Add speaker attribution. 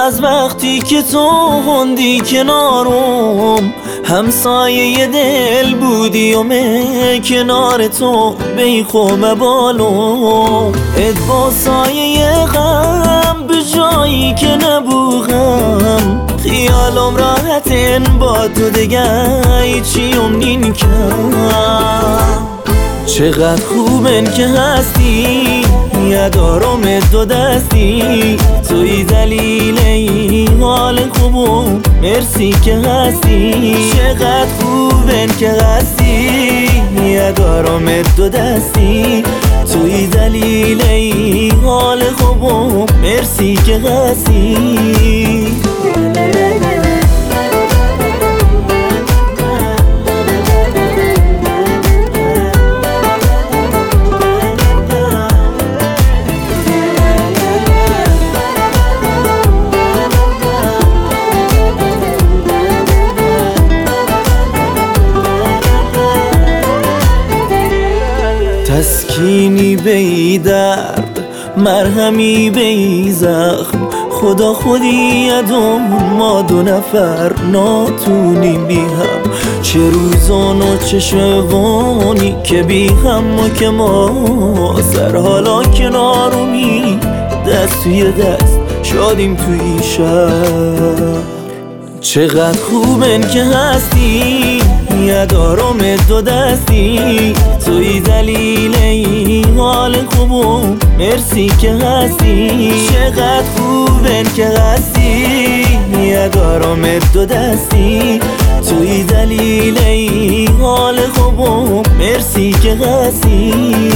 Speaker 1: از وقتی که تو خوندی کنارم، همسایه دل بودی و کنار تو بیخوم بالم. اد با سایه غم به جایی که نبوغم، خیالم راحتن با تو دگه چیم نین کم. چقدر خوبن که هستی، یادارم دو دستی، توی دلیل این حال خوبم، مرسی که هستی. چقدر خوبن که هستی، یادارم دو دستی، توی دلیل این حال خوبم، مرسی که هستی. تسکینی بی درد، مرهمی بی زخم، خدا خودی ادم ما دو نفر ناتونیم بی هم. چه روزان و چه شبانی که بی هم و که ما سر حالا کنارمی، دست توی دست شادیم توی شهر. چقدر خوبن که هستی، یادارم دو دستی، توی دلیل این حال خوبم، مرسی که هستی. چقدر خوبن که هستی، یادارم دو دستی، توی دلیل این حال خوبم، مرسی که هستی.